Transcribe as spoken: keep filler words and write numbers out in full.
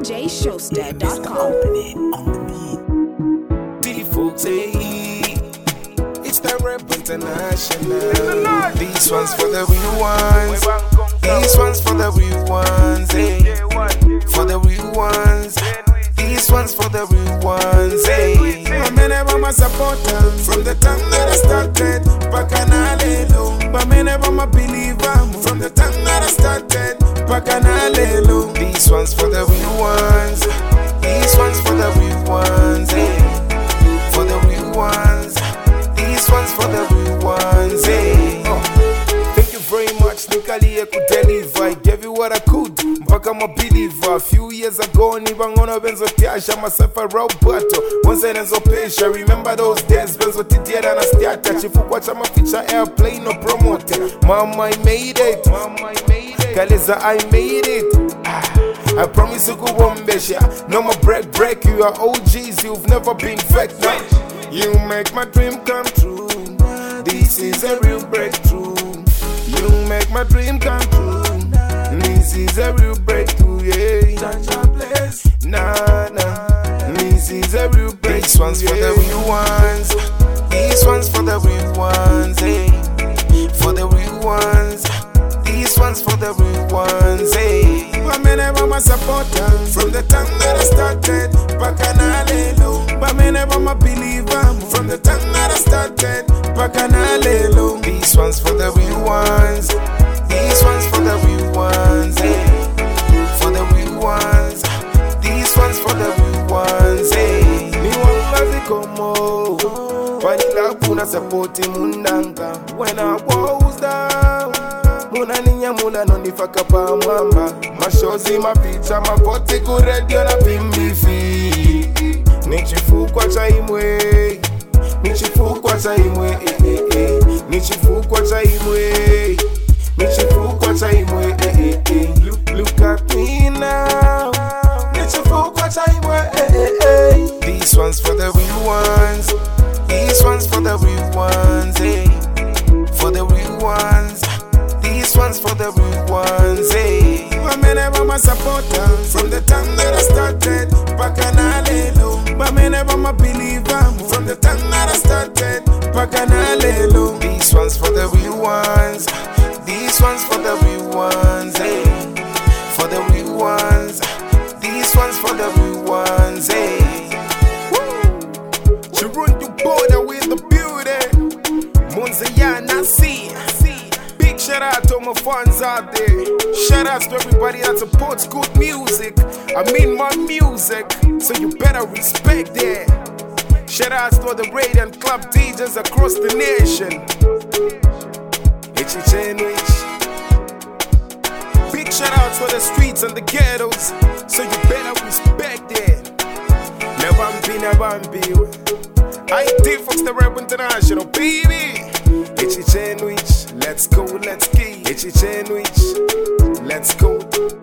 j showster dot com. On the beat. D-Folks, hey. It's the Rap International. These ones for the real ones. These ones for the real ones, hey. For the real ones. These ones for the real ones, hey. I'm never my supporter from the time that I started. Bacanalelo. But me never my believer from the time that I started. Bacanalelo. These ones for the real ones. These ones for the real ones, hey. For the real ones. These ones for the real ones, hey. Oh. Thank you very much, Nikali, I could deliver. I gave you what I could, mpaka I'm a believer. A few years ago, nibangona benzo tiasha myself a roboto. Once I enzo pesha, remember those days, benzo titiera na stiata. Chifukwa chama feature airplane no promoter. Mama, I made it. Mama, I made it. Kaleza, I made it. Ah. I promise you go one besha. No more break, break. You are O Gs, you've never been fake. No. You make my dream come true. This is a real breakthrough. You make my dream come true. This is a real breakthrough, yeah. Nah, nah. This is a real breakthrough. These ones for the real ones. These ones for the real ones, hey. For the real ones. These ones for the real ones, hey. But me never my supporter from the time that I started. Bacanalelo. But me never my believer from the time that I started. Bacanalelo. These ones for the real ones. These ones for the real ones, hey. For the real ones. These ones for the real ones, hey. Ni walazi komo. Wanila kuna supporti mundanga. When I was down. Muna ninya muna nonifaka pa mwamba. Mashozi mapicha mapote kuredio na pimbifi. Nichifukwa cha imwe. Nichifukwa cha imwe, eh, eh, eh. Nichifukwa cha imwe. Nichifukwa cha imwe, eh, eh, eh. Look, look at me now. Nichifukwa cha imwe, eh, eh, eh. These ones for the real ones. These ones for the real ones, eh. For the real ones. These ones for the real ones, hey. I'm never my supporter from the time that I started. Bacanalelo. But me never my believer from the time that I started. Bacanalelo. These ones for the real ones. These ones for the real ones, hey. For the real ones. These ones for the real ones, hey. Woo! She run you border with the beauty. Monzayana see. Shout out to my fans out there. Shout out to everybody that supports good music. I mean my music, so you better respect that. Shout out to the radio and club D Js across the nation. Itchy Chenwich. Big shout out to the streets and the ghettos, so you better respect that. Never be, never be. I D-Folks, the Rap International, baby. Itchy Chenwich. Let's go, let's go. Itchy Chenwich. Let's go.